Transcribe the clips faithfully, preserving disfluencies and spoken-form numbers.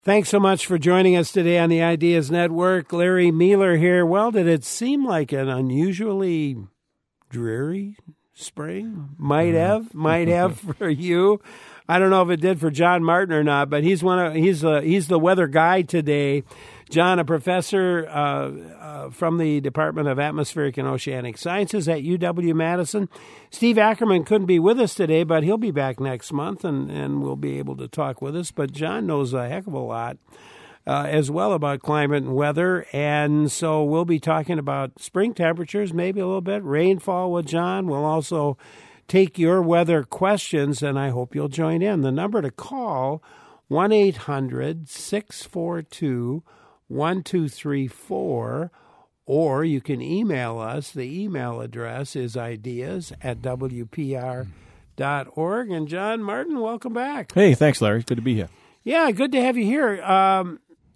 Thanks so much for joining us today on the Ideas Network. Larry Mueller here. Well, did it seem like an unusually dreary spring? Might have, might have for you. I don't know if it did for John Martin or not, but he's one of he's the he's the weather guy today. John, a professor uh, uh, from the Department of Atmospheric and Oceanic Sciences at U W-Madison. Steve Ackerman couldn't be with us today, but he'll be back next month, and, and will be able to talk with us. But John knows a heck of a lot uh, as well about climate and weather, and so we'll be talking about spring temperatures, maybe a little bit, rainfall with John. We'll also take your weather questions, and I hope you'll join in. The number to call, one eight hundred six four two one two three four, or you can email us. The email address is ideas at w p r dot org. And John Martin, welcome back. Hey, thanks, Larry. Good to be here. Yeah, good to have you here. Um,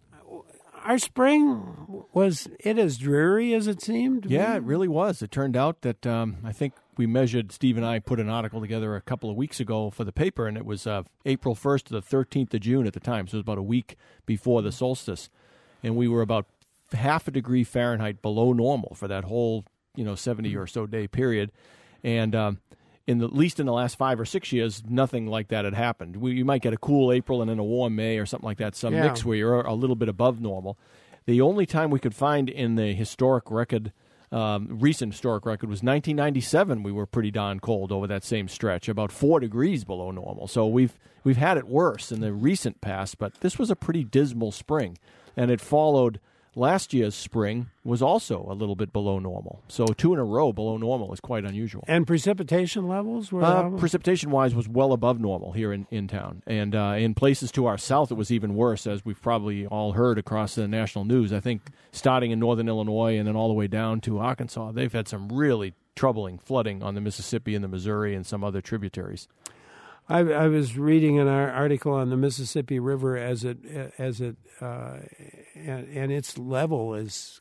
our spring, was it as dreary as it seemed? Yeah, it really was. It turned out that um, I think we measured, Steve and I put an article together a couple of weeks ago for the paper, and it was uh, April first to the thirteenth of June at the time, so it was about a week before the solstice. And we were about half a degree Fahrenheit below normal for that whole, you know, seventy or so day period. And um, in the, at least in the last five or six years, nothing like that had happened. We, you might get a cool April and then a warm May or something like that, some Yeah. mix where you're a little bit above normal. The only time we could find in the historic record, um, recent historic record, was nineteen ninety-seven. We were pretty darn cold over that same stretch, about four degrees below normal. So we've we've had it worse in the recent past, but this was a pretty dismal spring. And it followed last year's spring was also a little bit below normal. So two in a row below normal is quite unusual. And precipitation levels were? Uh, precipitation-wise was well above normal here in, in town. And uh, in places to our south, it was even worse, as we've probably all heard across the national news. I think starting in northern Illinois and then all the way down to Arkansas, they've had some really troubling flooding on the Mississippi and the Missouri and some other tributaries. I, I was reading an article on the Mississippi River as it as it uh, and, and its level is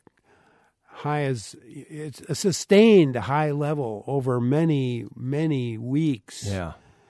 high as it's a sustained high level over many many weeks. Yeah,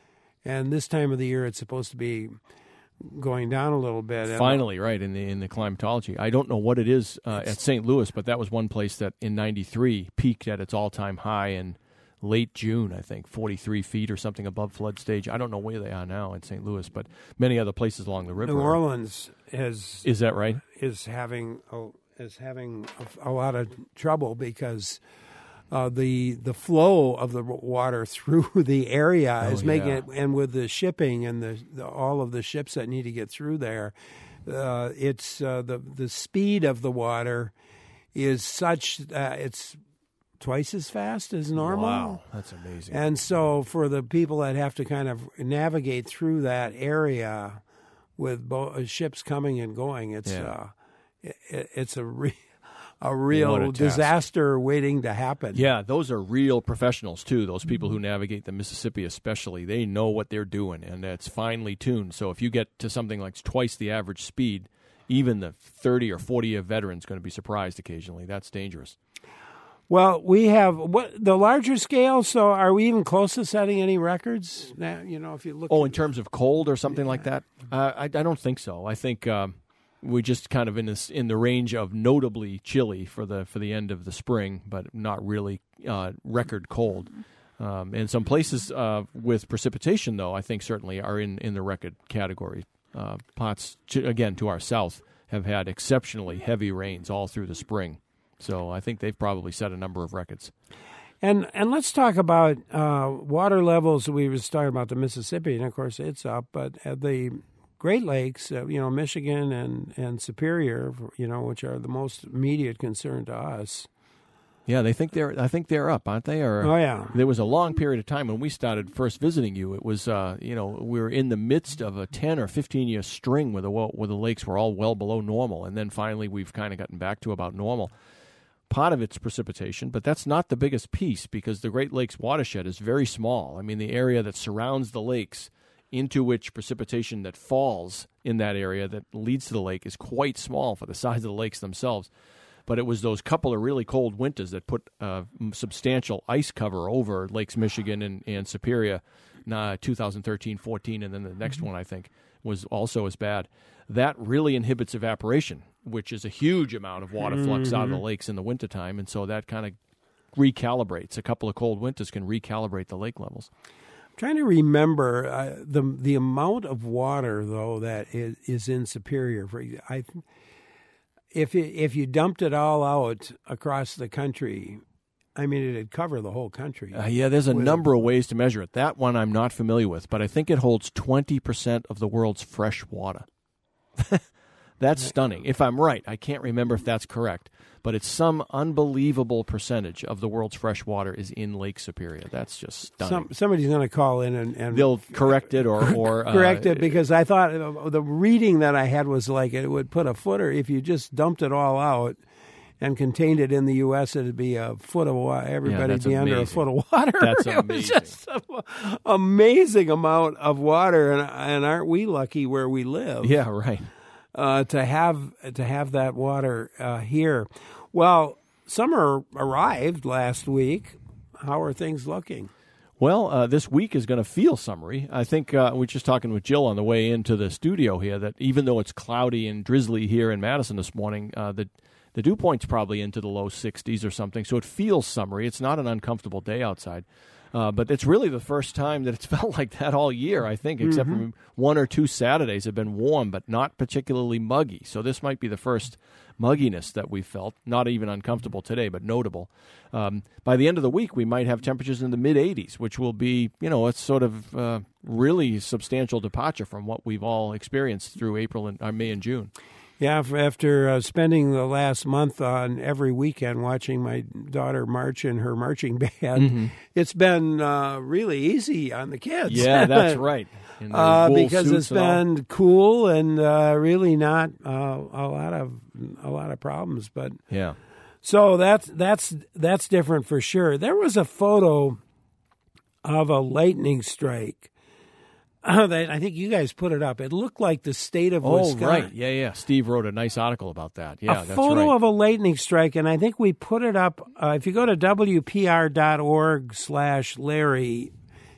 and this time of the year it's supposed to be going down a little bit. Finally, right in the in the climatology. I don't know what it is uh, at Saint Louis, but that was one place that in ninety-three peaked at its all time high and. Late June, I think, forty-three feet or something above flood stage. I don't know where they are now in Saint Louis, but many other places along the river. New Orleans is is that right? Is having a, is having a, a lot of trouble because uh, the the flow of the water through the area oh, is making yeah. it, and with the shipping and the, the all of the ships that need to get through there, uh, it's uh, the the speed of the water is such uh, it's. twice as fast as normal. Wow, that's amazing. And so for the people that have to kind of navigate through that area with bo- ships coming and going, it's yeah. uh, it, it's a, re- a real a disaster waiting to happen. Yeah, those are real professionals, too, those people who navigate the Mississippi especially. They know what they're doing, and it's finely tuned. So if you get to something like twice the average speed, even the thirty or forty-year veteran's going to be surprised occasionally. That's dangerous. Well, we have what the larger scale. So, are we even close to setting any records? Now, you know, if you look. Oh, in terms of cold or something yeah. like that, uh, I, I don't think so. I think um, we're just kind of in this in the range of notably chilly for the for the end of the spring, but not really uh, record cold. Um, and some places uh, with precipitation, though, I think certainly are in, in the record category. Uh, parts to, again to our south have had exceptionally heavy rains all through the spring. So I think they've probably set a number of records. And and let's talk about uh, water levels. We were talking about the Mississippi, and of course it's up. But at the Great Lakes, uh, you know, Michigan and, and Superior, you know, which are the most immediate concern to us. Yeah, they think they're. I think they're up, aren't they? Or oh yeah. There was a long period of time when we started first visiting you. It was, uh, you know, we were in the midst of a ten or fifteen year string where the where the lakes were all well below normal, and then finally we've kind of gotten back to about normal. Part of it's precipitation, but that's not the biggest piece because the Great Lakes watershed is very small. I mean, the area that surrounds the lakes into which precipitation that falls in that area that leads to the lake is quite small for the size of the lakes themselves. But it was those couple of really cold winters that put uh, substantial ice cover over Lakes Michigan and, and Superior, uh, two thousand thirteen fourteen, and then the next one, I think, was also as bad. That really inhibits evaporation, which is a huge amount of water flux mm-hmm. out of the lakes in the wintertime, and so that kind of recalibrates. A couple of cold winters can recalibrate the lake levels. I'm trying to remember uh, the the amount of water, though, that is, is in Superior. For I, if it, if you dumped it all out across the country, I mean, it'd cover the whole country. Uh, yeah, there's a with, number of ways to measure it. That one I'm not familiar with, but I think it holds twenty percent of the world's fresh water. That's stunning. If I'm right, I can't remember if that's correct, but it's some unbelievable percentage of the world's fresh water is in Lake Superior. That's just stunning. Some, somebody's going to call in and, and they'll correct it or, or correct uh, it because I thought the reading that I had was like it would put a footer if you just dumped it all out and contained it in the U S. It'd be a foot of water. Everybody'd yeah, be amazing. under a foot of water. That's it amazing. was just an amazing amount of water, and, and aren't we lucky where we live? Yeah, right. Uh, to have to have that water uh, here. Well, summer arrived last week. How are things looking? Well, uh, this week is going to feel summery. I think uh, we were just talking with Jill on the way into the studio here that even though it's cloudy and drizzly here in Madison this morning, uh, the the dew point's probably into the low sixties or something, so it feels summery. It's not an uncomfortable day outside. Uh, but it's really the first time that it's felt like that all year, I think, except mm-hmm. for one or two Saturdays have been warm, but not particularly muggy. So this might be the first mugginess that we felt, not even uncomfortable today, but notable. Um, by the end of the week, we might have temperatures in the mid-eighties, which will be, you know, a sort of uh, really substantial departure from what we've all experienced through April and uh, May and June. Yeah, after uh, spending the last month on every weekend watching my daughter march in her marching band, mm-hmm. it's been uh, really easy on the kids. Yeah, that's right. uh, because it's been all. cool and uh, really not uh, a lot of a lot of problems. But yeah, so that's that's that's different for sure. There was a photo of a lightning strike. Uh, that I think you guys put it up. It looked like the state of oh, Wisconsin. Oh, right. Yeah, yeah. Steve wrote a nice article about that. Yeah, a that's photo right. of a lightning strike, and I think we put it up. Uh, if you go to W P R dot org slash Larry,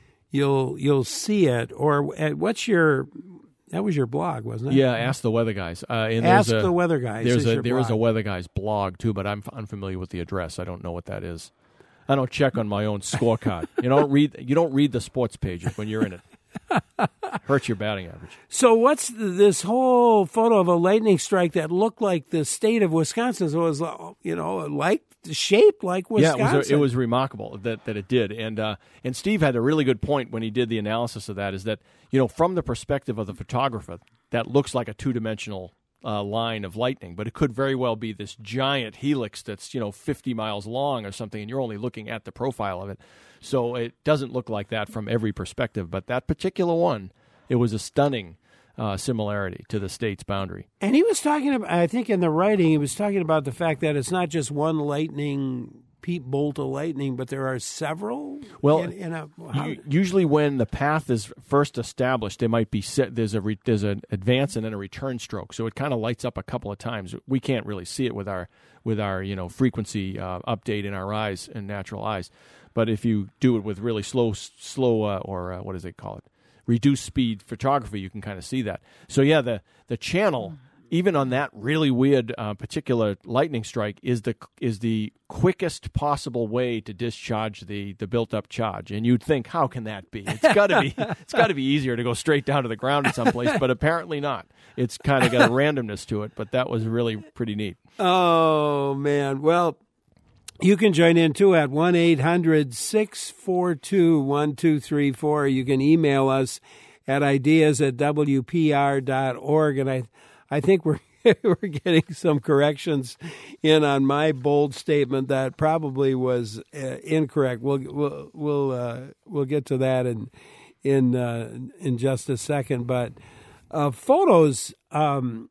you'll you'll see it. Or uh, what's your? That was your blog, wasn't it? Yeah, Ask the Weather Guys. Uh, and Ask a, the Weather Guys. There's is a your there blog. is a Weather Guys blog too, but I'm unfamiliar with the address. I don't know what that is. I don't check on my own scorecard. you don't read you don't read the sports pages when you're in it. Hurts your batting average. So what's this whole photo of a lightning strike that looked like the state of Wisconsin? So it was, you know, like shaped like Wisconsin. Yeah, it was, a, it was remarkable that, that it did. And uh, and Steve had a really good point when he did the analysis of that, is that, you know, from the perspective of the photographer, that looks like a two-dimensional uh, line of lightning, but it could very well be this giant helix that's, you know, fifty miles long or something, and you're only looking at the profile of it. So it doesn't look like that from every perspective, but that particular one, it was a stunning uh, similarity to the state's boundary. And he was talking about, I think in the writing, he was talking about the fact that it's not just one lightning, peep bolt of lightning, but there are several. Well, in, in a, how, usually when the path is first established, there might be set, there's a re, there's an advance and then a return stroke, so it kind of lights up a couple of times. We can't really see it with our with our you know frequency uh, update in our eyes and natural eyes. But if you do it with really slow, slow, uh, or uh, what does they call it, reduced speed photography, you can kind of see that. So yeah, the the channel, even on that really weird uh, particular lightning strike, is the is the quickest possible way to discharge the, the built up charge. And you'd think, how can that be? It's got to be it's got to be easier to go straight down to the ground in some place, but apparently not. It's kind of got a randomness to it. But that was really pretty neat. Oh man, well. You can join in, too, at one eight hundred six four two one two three four. You can email us at ideas at W P R dot org. And I I think we're we're getting some corrections in on my bold statement that probably was uh, incorrect. We'll we'll we'll uh, we'll get to that in in uh, in just a second. But uh, photos, um,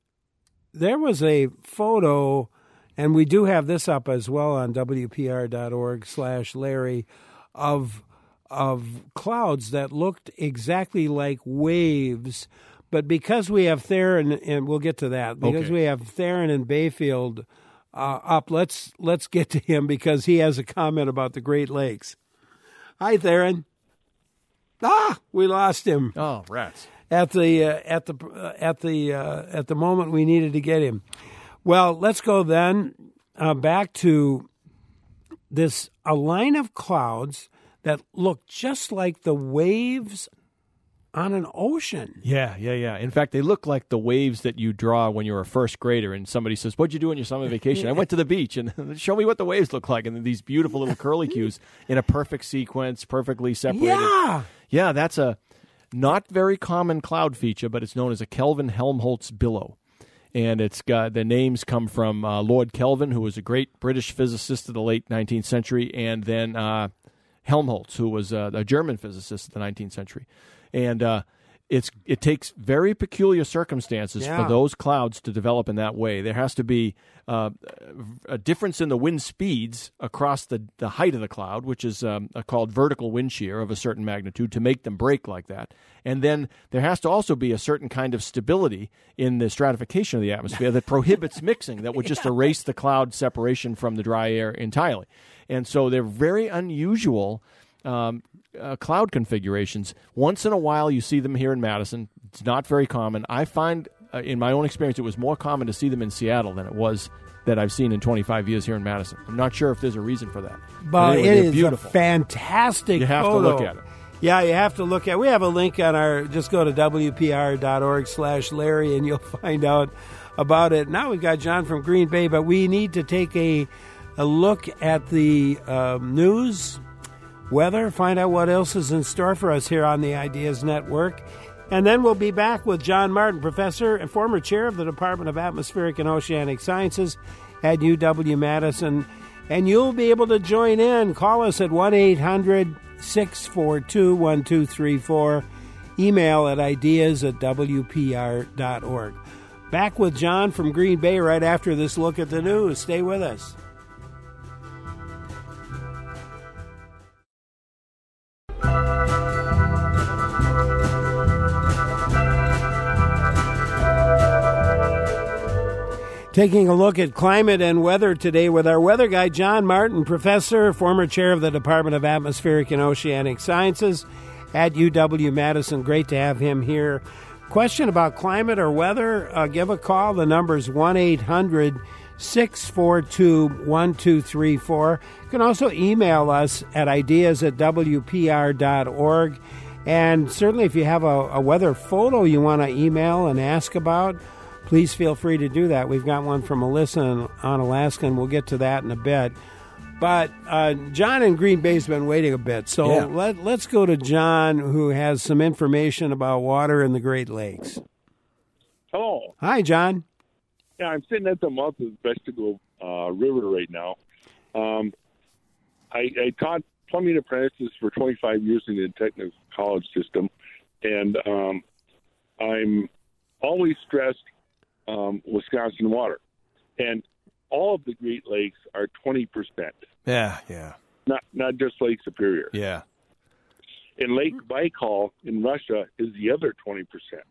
there was a photo. And we do have this up as well on W P R dot org slash Larry of of clouds that looked exactly like waves. But because we have Theron, and we'll get to that, because okay. we have Theron and Bayfield uh, up, let's let's get to him because he has a comment about the Great Lakes. Hi, Theron. Ah, we lost him. Oh, rats. at the uh, at the uh, at the uh, at the moment we needed to get him. Well, let's go then uh, back to this a line of clouds that look just like the waves on an ocean. Yeah, yeah, yeah. In fact, they look like the waves that you draw when you're a first grader and somebody says, "What'd you do on your summer vacation?" "I went to the beach." And show me what the waves look like. And these beautiful little curlicues in a perfect sequence, perfectly separated. Yeah. Yeah, that's a not very common cloud feature, but it's known as a Kelvin-Helmholtz billow. And it's got the names come from uh, Lord Kelvin, who was a great British physicist of the late nineteenth century, and then uh, Helmholtz, who was uh, a German physicist of the nineteenth century. And uh, it's it takes very peculiar circumstances yeah. for those clouds to develop in that way. There has to be uh, a difference in the wind speeds across the, the height of the cloud, which is um, a called vertical wind shear of a certain magnitude, to make them break like that. And then there has to also be a certain kind of stability in the stratification of the atmosphere that prohibits mixing, that would just yeah. erase the cloud separation from the dry air entirely. And so they're very unusual Um, uh, cloud configurations. Once in a while you see them here in Madison. It's not very common. I find, uh, in my own experience, it was more common to see them in Seattle than it was that I've seen in twenty-five years here in Madison. I'm not sure if there's a reason for that. But, but anyway, it is beautiful. a fantastic You have photo. to look at it. Yeah, you have to look at it. We have a link on our, just go to W P R dot org slash Larry and you'll find out about it. Now we've got John from Green Bay, but we need to take a, a look at the um, news, weather, find out what else is in store for us here on the Ideas Network. And then we'll be back with John Martin, professor and former chair of the Department of Atmospheric and Oceanic Sciences at U W-Madison. And you'll be able to join in. Call us at one eight hundred six four two one two three four. Email at ideas at W P R dot org. Back with John from Green Bay right after this look at the news. Stay with us. Taking a look at climate and weather today with our weather guy, John Martin, professor, former chair of the Department of Atmospheric and Oceanic Sciences at U W-Madison. Great to have him here. Question about climate or weather, uh, give a call. The number is one eight hundred six four two one two three four. You can also email us at ideas at W P R dot org. And certainly if you have a, a weather photo you want to email and ask about, please feel free to do that. We've got one from Melissa in, on Alaska, and we'll get to that in a bit. But uh, John in Green Bay's been waiting a bit, so yeah. let, let's go to John, who has some information about water in the Great Lakes. Hello. Hi, John. Yeah, I'm sitting at the mouth of the Vestigo uh, River right now. Um, I, I taught plumbing apprentices for twenty-five years in the technical college system, and um, I'm always stressed Um, Wisconsin water, and all of the Great Lakes are twenty percent. Yeah, yeah. Not not just Lake Superior. Yeah. And Lake Baikal in Russia is the other twenty percent.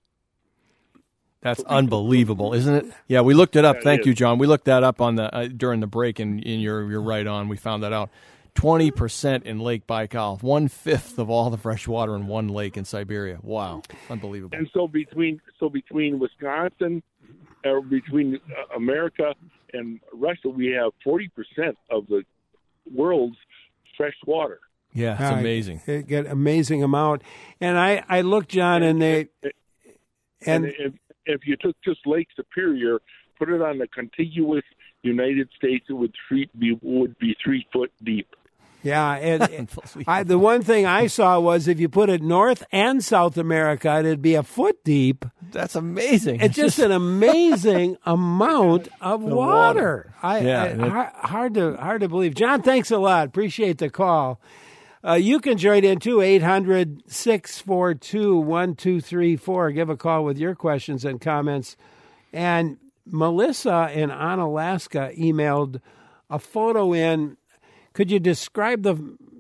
That's unbelievable, isn't it? Yeah, we looked it up. Yeah, Thank it you, is. John. We looked that up on the uh, during the break, and, and you're you're right on. We found that out. Twenty percent in Lake Baikal, one fifth of all the fresh water in one lake in Siberia. Wow, unbelievable. And so between so between Wisconsin, or between uh, America and Russia, we have forty percent of the world's fresh water. Yeah, it's Uh, amazing. It get amazing amount. And I, I looked, John, and they And, and if, if you took just Lake Superior, put it on the contiguous United States, it would three, be would be three foot deep. yeah, and I, the one thing I saw was if you put it North and South America, it'd be a foot deep. That's amazing. It's just an amazing amount of water. water. I, Yeah, I, and it- hard, hard to hard to believe. John, thanks a lot. Appreciate the call. Uh, you can join in too, eight hundred six four two one two three four. Give a call with your questions and comments. And Melissa in Onalaska emailed a photo in. Could you describe the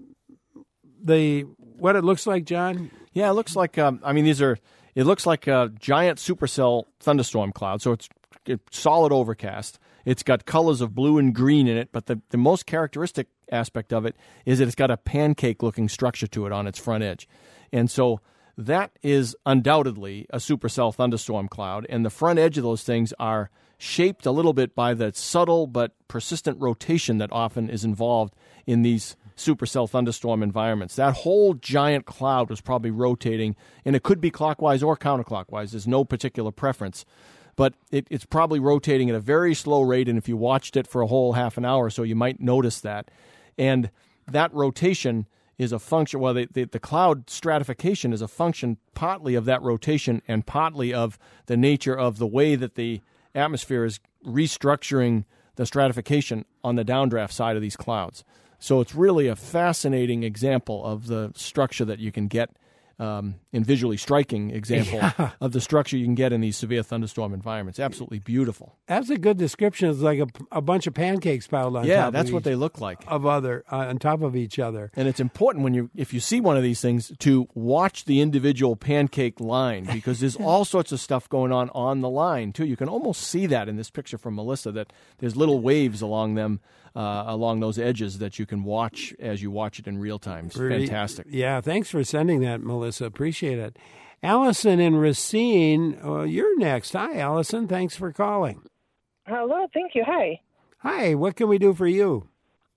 the what it looks like, John? Yeah, it looks like, um, I mean, these are, it looks like a giant supercell thunderstorm cloud. So it's, it's solid overcast. It's got colors of blue and green in it, but the, the most characteristic aspect of it is that it's got a pancake-looking structure to it on its front edge. And so that is undoubtedly a supercell thunderstorm cloud, and the front edge of those things are shaped a little bit by the subtle but persistent rotation that often is involved in these supercell thunderstorm environments. That whole giant cloud was probably rotating, and it could be clockwise or counterclockwise. There's no particular preference. But it, it's probably rotating at a very slow rate, and if you watched it for a whole half an hour or so, you might notice that. And that rotation is a function, well, the, the, the cloud stratification is a function partly of that rotation and partly of the nature of the way that the atmosphere is restructuring the stratification on the downdraft side of these clouds. So it's really a fascinating example of the structure that you can get, um, and visually striking example yeah. of the structure you can get in these severe thunderstorm environments. Absolutely beautiful. That's a good description. It's like a, a bunch of pancakes piled on yeah, top. that's of what each, they look like. Of other uh, on top of each other. And it's important when you, if you see one of these things, to watch the individual pancake line, because there's all sorts of stuff going on on the line too. You can almost see that in this picture from Melissa, that there's little waves along them. Uh, along those edges that you can watch as you watch it in real time. It's fantastic. Yeah, thanks for sending that, Melissa. Appreciate it. Allison in Racine, uh, you're next. Hi, Allison. Thanks for calling. Hello. Thank you. Hi. Hi. What can we do for you?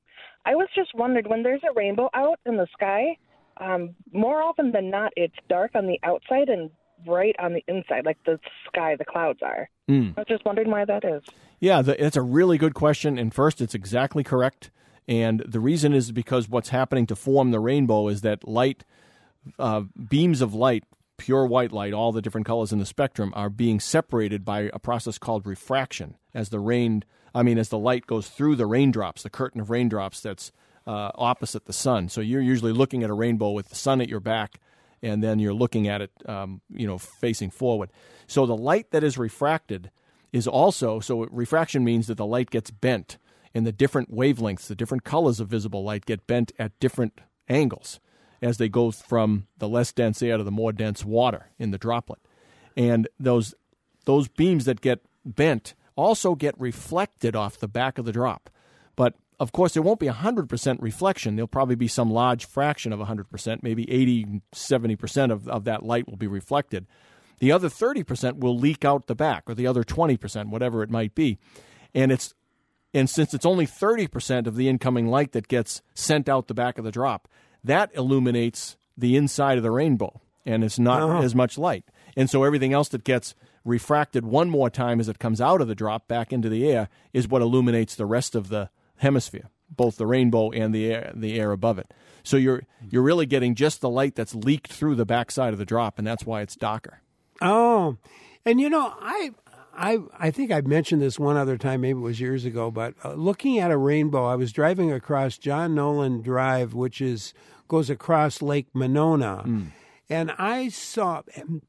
I was just wondering, when there's a rainbow out in the sky, um, more often than not, it's dark on the outside and bright on the inside, like the sky, the clouds are. Mm. I was just wondering why that is. Yeah, the, it's a really good question. And first, it's exactly correct. And the reason is because what's happening to form the rainbow is that light, uh, beams of light, pure white light, all the different colors in the spectrum, are being separated by a process called refraction. As the rain, I mean, as the light goes through the raindrops, the curtain of raindrops that's uh, opposite the sun. So you're usually looking at a rainbow with the sun at your back, and then you're looking at it, um, you know, facing forward. So the light that is refracted is also, so refraction means that the light gets bent, and the different wavelengths, the different colors of visible light get bent at different angles as they go from the less dense air to the more dense water in the droplet. And those those beams that get bent also get reflected off the back of the drop. But of course, there won't be one hundred percent reflection. There'll probably be some large fraction of one hundred percent, maybe eighty, seventy percent of, of that light will be reflected. The other thirty percent will leak out the back, or the other twenty percent, whatever it might be. And it's and since it's only thirty percent of the incoming light that gets sent out the back of the drop, that illuminates the inside of the rainbow, and it's not uh-huh. as much light. And so everything else that gets refracted one more time as it comes out of the drop back into the air is what illuminates the rest of the hemisphere, both the rainbow and the air, the air above it. So you're you're really getting just the light that's leaked through the backside of the drop, and that's why it's darker. Oh, and you know, I I I think I mentioned this one other time, maybe it was years ago, but uh, looking at a rainbow, I was driving across John Nolan Drive, which is goes across Lake Monona, mm. and I saw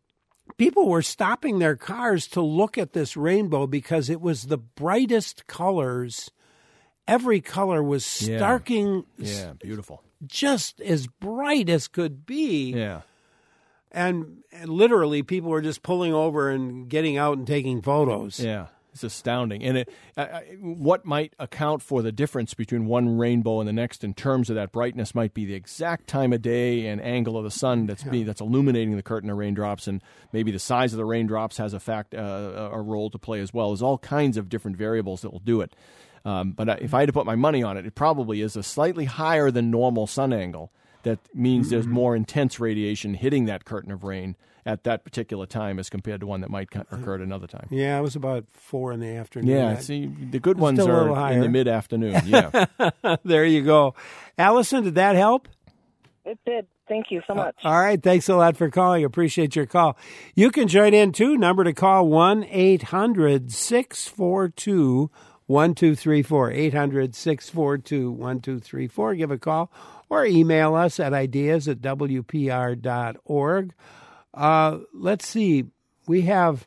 people were stopping their cars to look at this rainbow because it was the brightest colors. Every color was starking. Yeah, yeah, beautiful. Just as bright as could be. Yeah. And, and literally, people were just pulling over and getting out and taking photos. Yeah, it's astounding. And it, uh, what might account for the difference between one rainbow and the next in terms of that brightness might be the exact time of day and angle of the sun that's yeah. being, that's illuminating the curtain of raindrops, and maybe the size of the raindrops has a fact uh, a role to play as well. There's all kinds of different variables that will do it. Um, but if I had to put my money on it, it probably is a slightly higher than normal sun angle. That means mm-hmm. there's more intense radiation hitting that curtain of rain at that particular time as compared to one that might occur at another time. Yeah, it was about four in the afternoon. Yeah, that, see, the good ones are in the mid-afternoon. Yeah. There you go. Allison, did that help? It did. Thank you so much. Uh, all right. Thanks a lot for calling. Appreciate your call. You can join in, too. Number to call, one eight hundred six four two one two three four. eight hundred six four two one two three four. Give a call. Or email us at ideas at w p r dot org. Uh, let's see. We have,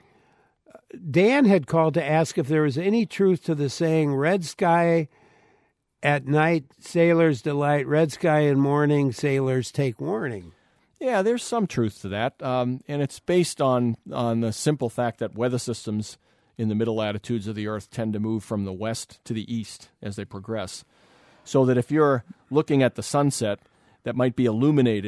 Dan had called to ask if there was any truth to the saying, red sky at night, sailors delight, red sky in morning, sailors take warning. Yeah, there's some truth to that. Um, and it's based on, on the simple fact that weather systems in the middle latitudes of the Earth tend to move from the west to the east as they progress. So that if you're looking at the sunset that might be illuminated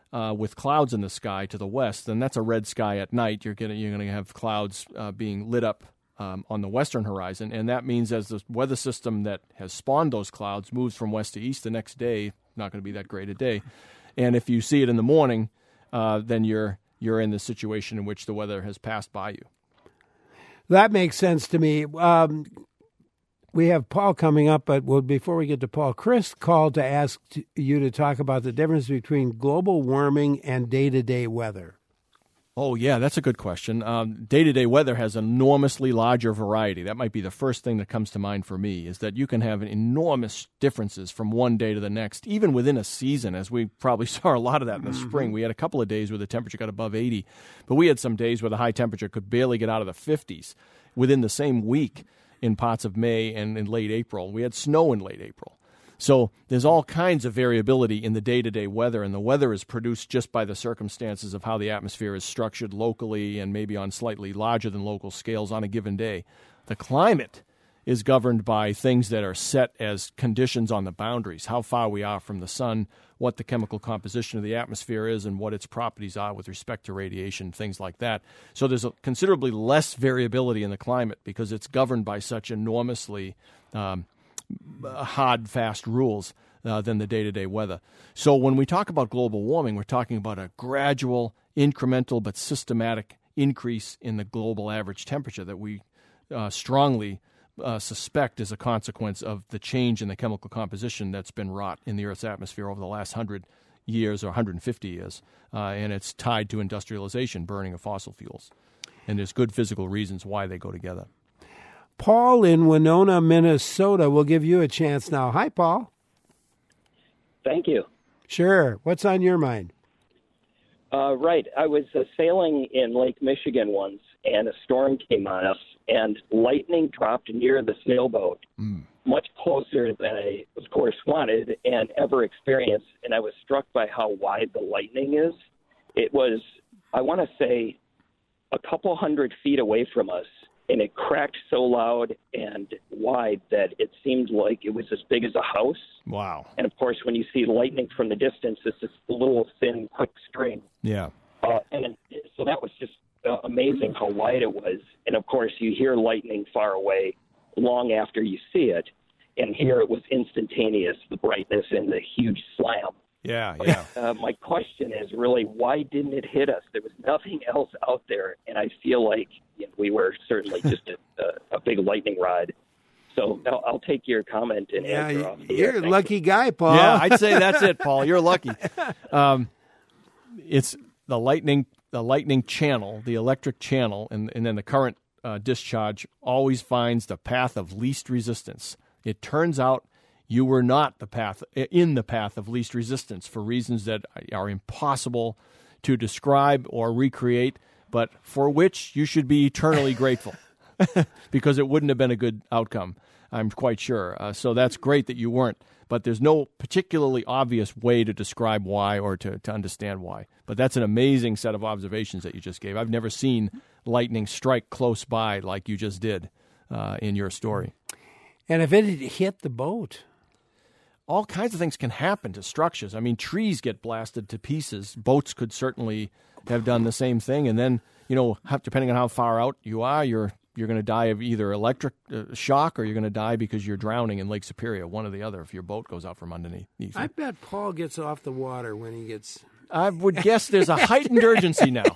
uh, with clouds in the sky to the west, then that's a red sky at night. You're gonna you're gonna have clouds uh, being lit up um, on the western horizon, and that means as the weather system that has spawned those clouds moves from west to east the next day, not going to be that great a day. And if you see it in the morning, uh, then you're you're in the situation in which the weather has passed by you. That makes sense to me. Um, we have Paul coming up, but well, before we get to Paul, Chris called to ask t- you to talk about the difference between global warming and day-to-day weather. Oh, yeah, that's a good question. Um, day-to-day weather has an enormously larger variety. That might be the first thing that comes to mind for me, is that you can have enormous differences from one day to the next, even within a season, as we probably saw a lot of that in the mm-hmm. spring. We had a couple of days where the temperature got above eighty, but we had some days where the high temperature could barely get out of the fifties within the same week in parts of May and in late April. We had snow in late April. So there's all kinds of variability in the day-to-day weather, and the weather is produced just by the circumstances of how the atmosphere is structured locally and maybe on slightly larger than local scales on a given day. The climate is governed by things that are set as conditions on the boundaries, how far we are from the sun, what the chemical composition of the atmosphere is, and what its properties are with respect to radiation, things like that. So there's a considerably less variability in the climate because it's governed by such enormously um, hard, fast rules uh, than the day-to-day weather. So when we talk about global warming, we're talking about a gradual, incremental, but systematic increase in the global average temperature that we uh, strongly uh, suspect is a consequence of the change in the chemical composition that's been wrought in the Earth's atmosphere over the last one hundred years or one hundred fifty years, uh, and it's tied to industrialization, burning of fossil fuels. And there's good physical reasons why they go together. Paul in Winona, Minnesota, will give you a chance now. Hi, Paul. Thank you. Sure. What's on your mind? Uh, right. I was uh, sailing in Lake Michigan once, and a storm came on us, and lightning dropped near the sailboat, mm. much closer than I, of course, wanted and ever experienced. And I was struck by how wide the lightning is. It was, I want to say, a couple hundred feet away from us. And it cracked so loud and wide that it seemed like it was as big as a house. Wow. And, of course, when you see lightning from the distance, it's this little, thin, quick string. Yeah. Uh, and so that was just uh, amazing how wide it was. And, of course, you hear lightning far away long after you see it. And here it was instantaneous, the brightness and the huge slam. Yeah, yeah. But, uh, my question is really, why didn't it hit us? There was nothing else out there, and I feel like you know, we were certainly just a, a, a big lightning rod. So I'll, I'll take your comment and yeah, answer off the You're air. a lucky you. guy, Paul. Yeah, I'd say that's it, Paul. You're lucky. Um, it's the lightning, the lightning channel, the electric channel, and, and then the current uh, discharge always finds the path of least resistance. It turns out you were not the path in the path of least resistance for reasons that are impossible to describe or recreate, but for which you should be eternally grateful because it wouldn't have been a good outcome, I'm quite sure. Uh, so that's great that you weren't, but there's no particularly obvious way to describe why or to, to understand why. But that's an amazing set of observations that you just gave. I've never seen lightning strike close by like you just did uh, in your story. And if it had hit the boat... all kinds of things can happen to structures. I mean, trees get blasted to pieces. Boats could certainly have done the same thing. And then, you know, depending on how far out you are, you're you're going to die of either electric uh, shock or you're going to die because you're drowning in Lake Superior, one or the other, if your boat goes out from underneath. I bet Paul gets off the water when he gets... I would guess there's a heightened urgency now.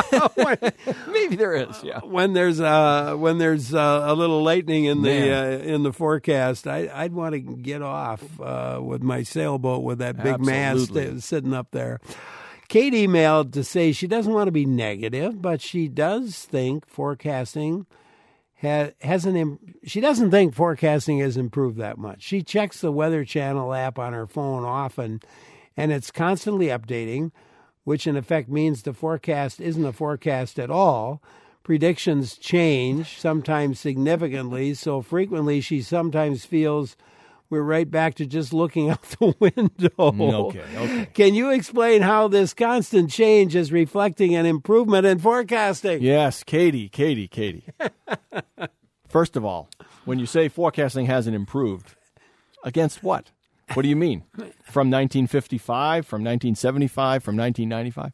Maybe there is. Yeah. When there's uh, when there's uh, a little lightning in the uh, in the forecast, I, I'd want to get off uh, with my sailboat with that big Absolutely. mast sitting up there. Kate emailed to say she doesn't want to be negative, but she does think forecasting ha- hasn't. Im- she doesn't think forecasting has improved that much. She checks the Weather Channel app on her phone often. And it's constantly updating, which in effect means the forecast isn't a forecast at all. Predictions change, sometimes significantly, so frequently she sometimes feels we're right back to just looking out the window. Okay, okay. Can you explain how this constant change is reflecting an improvement in forecasting? Yes, Katie, Katie, Katie. First of all, when you say forecasting hasn't improved, against what? What do you mean? From nineteen fifty-five, from nineteen seventy-five, from nineteen ninety-five?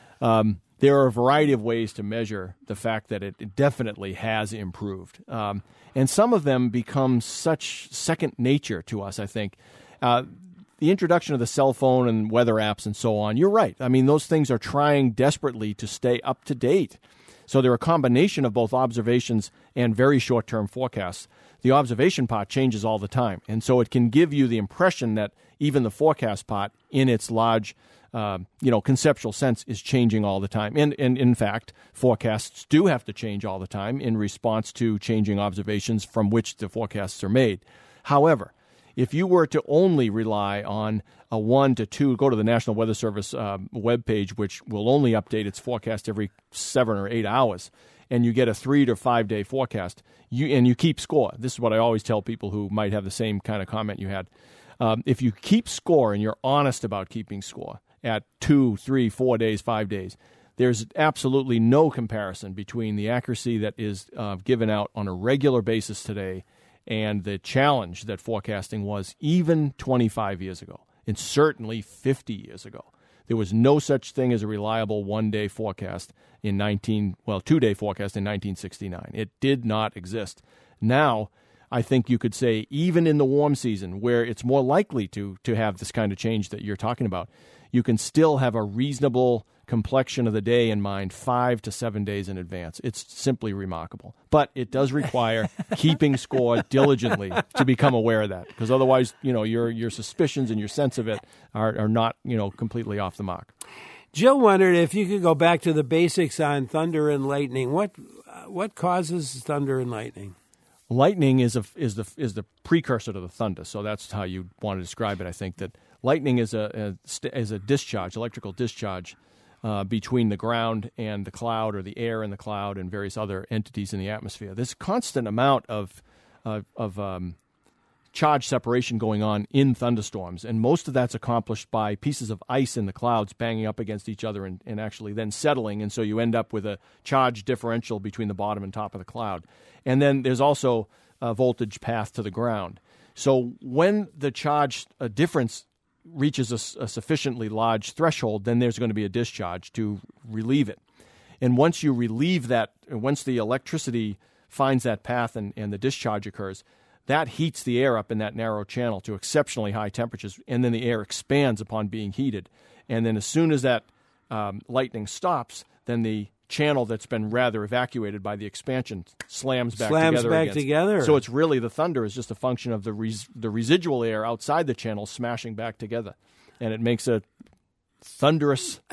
Um, there are a variety of ways to measure the fact that it, it definitely has improved. Um, and some of them become such second nature to us, I think. Uh, the introduction of the cell phone and weather apps and so on, you're right. I mean, those things are trying desperately to stay up to date. So they're a combination of both observations and very short-term forecasts. The observation part changes all the time, and so it can give you the impression that even the forecast part, in its large, uh, you know, conceptual sense, is changing all the time. And, and in fact, forecasts do have to change all the time in response to changing observations from which the forecasts are made. However, if you were to only rely on a one to two, go to the National Weather Service uh, webpage, which will only update its forecast every seven or eight hours, and you get a three to five day forecast, you and you keep score. This is what I always tell people who might have the same kind of comment you had. Um, if you keep score and you're honest about keeping score at two, three, four days, five days, there's absolutely no comparison between the accuracy that is uh, given out on a regular basis today and the challenge that forecasting was even twenty-five years ago, and certainly fifty years ago. There was no such thing as a reliable one-day forecast in nineteen well, two-day forecast in nineteen sixty-nine. It did not exist. Now, I think you could say even in the warm season, where it's more likely to to have this kind of change that you're talking about, you can still have a reasonable complexion of the day in mind five to seven days in advance. It's simply remarkable. But it does require keeping score diligently to become aware of that, because otherwise, you know, your your suspicions and your sense of it are, are not, you know, completely off the mark. Jill wondered if you could go back to the basics on thunder and lightning. What what causes thunder and lightning? Lightning is a is the is the precursor to the thunder, so that's how you want to describe it. I think that lightning is a, a is a discharge, electrical discharge uh, between the ground and the cloud, or the air and the cloud, and various other entities in the atmosphere. There's a constant amount of uh, of um, charge separation going on in thunderstorms, and most of that's accomplished by pieces of ice in the clouds banging up against each other and, and actually then settling, and so you end up with a charge differential between the bottom and top of the cloud. And then there's also a voltage path to the ground. So when the charge uh, difference reaches a, a sufficiently large threshold, then there's going to be a discharge to relieve it. And once you relieve that, once the electricity finds that path and, and the discharge occurs, that heats the air up in that narrow channel to exceptionally high temperatures, and then the air expands upon being heated. And then as soon as that um, lightning stops, then the channel that's been rather evacuated by the expansion slams back slams together. back against. together. So it's really, the thunder is just a function of the res, the residual air outside the channel smashing back together, and it makes a thunderous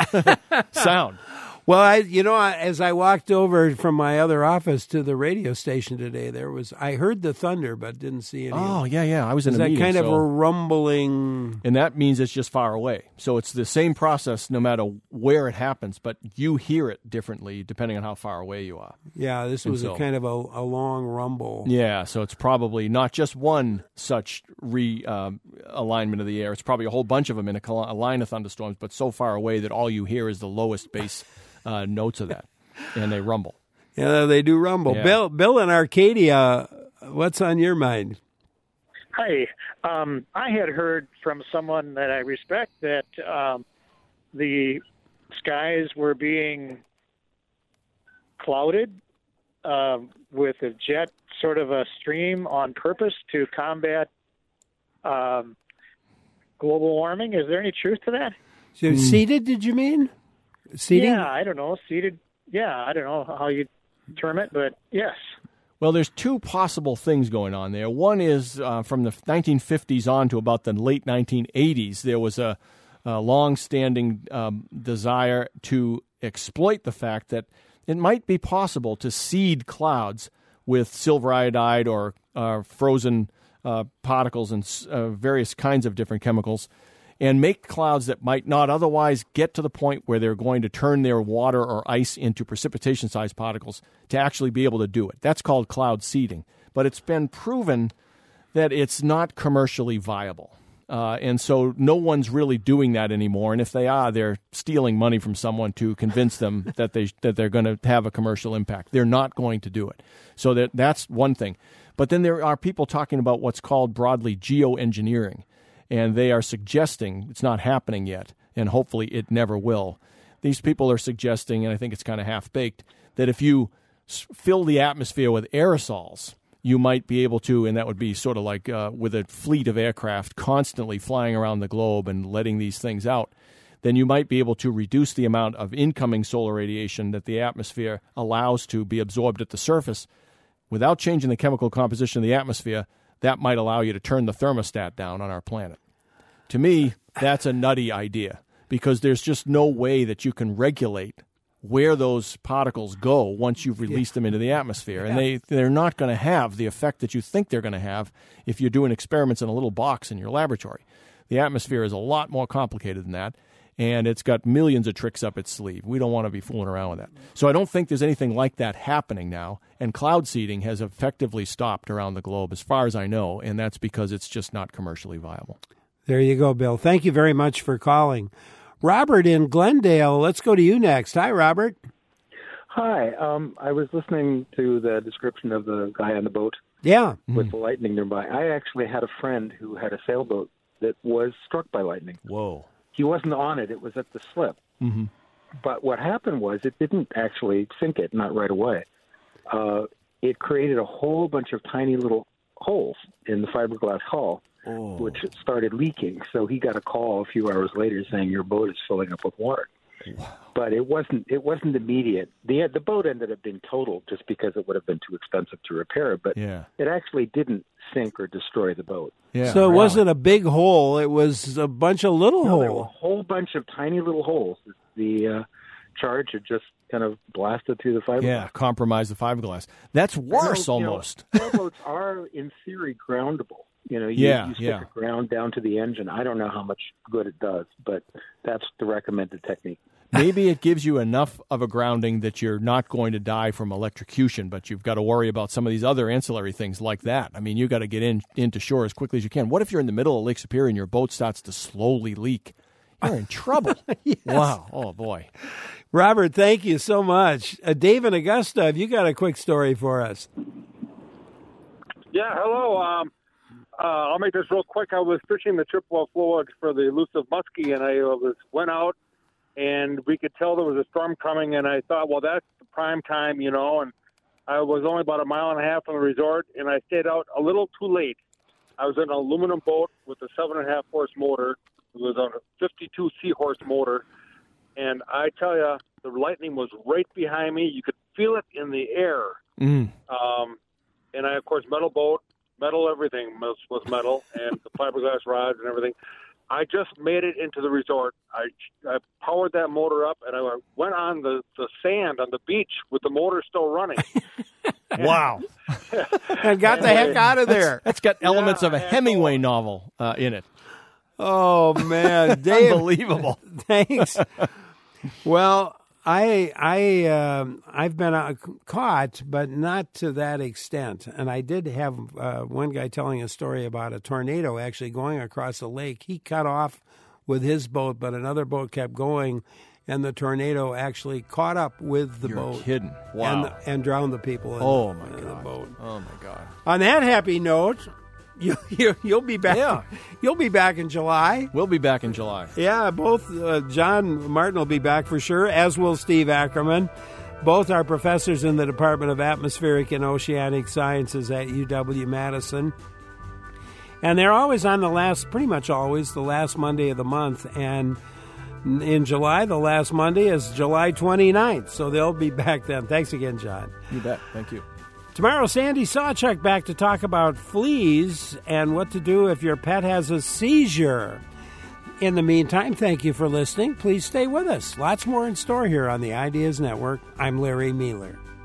sound. Well, I, you know, as I walked over from my other office to the radio station today, there was I heard the thunder, but didn't see any. Oh, yeah, yeah. I was in Is a that meeting. kind so, of a rumbling? And that means it's just far away. So it's the same process no matter where it happens, but you hear it differently depending on how far away you are. Yeah, this was so, a kind of a, a long rumble. Yeah, so it's probably not just one such re-alignment um, of the air. It's probably a whole bunch of them in a, a line of thunderstorms, but so far away that all you hear is the lowest bass Uh, notes of that, and they rumble. Yeah, they do rumble. Yeah. Bill, Bill in Arcadia, what's on your mind? Hi. Um, I had heard from someone that I respect that um, the skies were being clouded uh, with a jet sort of a stream on purpose to combat um, global warming. Is there any truth to that? So mm. Seated, did you mean? Seating? Yeah, I don't know. Seated. Yeah, I don't know how you term it, but yes. Well, there's two possible things going on there. One is uh, from the nineteen fifties on to about the late nineteen eighties, there was a, a long-standing um, desire to exploit the fact that it might be possible to seed clouds with silver iodide or uh, frozen uh, particles and uh, various kinds of different chemicals, and make clouds that might not otherwise get to the point where they're going to turn their water or ice into precipitation-sized particles to actually be able to do it. That's called cloud seeding. But it's been proven that it's not commercially viable. Uh, and so no one's really doing that anymore. And if they are, they're stealing money from someone to convince them that, they, that they're going to have a commercial impact. They're not going to do it. So that, that's one thing. But then there are people talking about what's called broadly geoengineering. and they are suggesting, it's not happening yet, and hopefully it never will. These people are suggesting, and I think it's kind of half-baked, that if you s- fill the atmosphere with aerosols, you might be able to, and that would be sort of like uh, with a fleet of aircraft constantly flying around the globe and letting these things out, then you might be able to reduce the amount of incoming solar radiation that the atmosphere allows to be absorbed at the surface. Without changing the chemical composition of the atmosphere, that might allow you to turn the thermostat down on our planet. To me, that's a nutty idea, because there's just no way that you can regulate where those particles go once you've released them into the atmosphere. And they, they're not going to have the effect that you think they're going to have if you're doing experiments in a little box in your laboratory. The atmosphere is a lot more complicated than that, and it's got millions of tricks up its sleeve. We don't want to be fooling around with that. So I don't think there's anything like that happening now, and cloud seeding has effectively stopped around the globe as far as I know, and that's because it's just not commercially viable. There you go, Bill. Thank you very much for calling. Robert in Glendale, let's go to you next. Hi, Robert. Hi. Um, I was listening to the description of the guy on the boat Yeah. with Mm. the lightning nearby. I actually had a friend who had a sailboat that was struck by lightning. Whoa. He wasn't on it. It was at the slip. Mm-hmm. But what happened was it didn't actually sink it, not right away. Uh, it created a whole bunch of tiny little holes in the fiberglass hull, oh. which started leaking. So he got a call a few hours later saying your boat is filling up with water. Wow. But it wasn't it wasn't immediate. The the boat ended up being totaled just because it would have been too expensive to repair it. But yeah. it actually didn't sink or destroy the boat. Yeah, so it really. wasn't a big hole. It was a bunch of little no, holes. There were a whole bunch of tiny little holes. The uh, charge had just kind of blasted through the fiberglass. Yeah, compromise the fiberglass. That's worse know, almost. You know, sailboats are, in theory, groundable. You know, you, yeah, you stick yeah. a ground down to the engine. I don't know how much good it does, but that's the recommended technique. Maybe it gives you enough of a grounding that you're not going to die from electrocution, but you've got to worry about some of these other ancillary things like that. I mean, you've got to get in into shore as quickly as you can. What if you're in the middle of Lake Superior and your boat starts to slowly leak? You're in trouble. Yes. Wow. Oh, boy. Robert, thank you so much. Uh, Dave in Augusta, have you got a quick story for us? Yeah, hello. Um, uh, I'll make this real quick. I was fishing the Chippewa Flowage for the elusive muskie, and I was went out, and we could tell there was a storm coming, and I thought, well, that's the prime time, you know, and I was only about a mile and a half from the resort, and I stayed out a little too late. I was in an aluminum boat with a seven and a half horse motor. It was on a fifty-two Seahorse motor, and I tell you, the lightning was right behind me. You could feel it in the air. Mm. Um, and I, of course, metal boat, metal everything was, was metal, and the fiberglass rods and everything. I just made it into the resort. I, I powered that motor up, and I went on the, the sand on the beach with the motor still running. Wow. And got the heck out of there. That's, that's got elements Yeah, of a Hemingway novel uh, in it. Oh, man. Dave, Unbelievable. Thanks. Well, I I um, I've been uh, caught, but not to that extent. And I did have uh, one guy telling a story about a tornado actually going across a lake. He cut off with his boat, but another boat kept going, and the tornado actually caught up with the You're boat. kidding. Wow. And, and drowned the people in, Oh, the, my in the God. boat. Oh, my God. On that happy note, you, you, you'll be back. Yeah. You'll be back in July. We'll be back in July. Yeah, both uh, John Martin will be back for sure, as will Steve Ackerman. Both are professors in the Department of Atmospheric and Oceanic Sciences at U W-Madison. And they're always on the last, pretty much always, the last Monday of the month. And in July, the last Monday is July twenty-ninth. So they'll be back then. Thanks again, John. You bet. Thank you. Tomorrow, Sandy Sawchuk back to talk about fleas and what to do if your pet has a seizure. In the meantime, thank you for listening. Please stay with us. Lots more in store here on the Ideas Network. I'm Larry Mueller.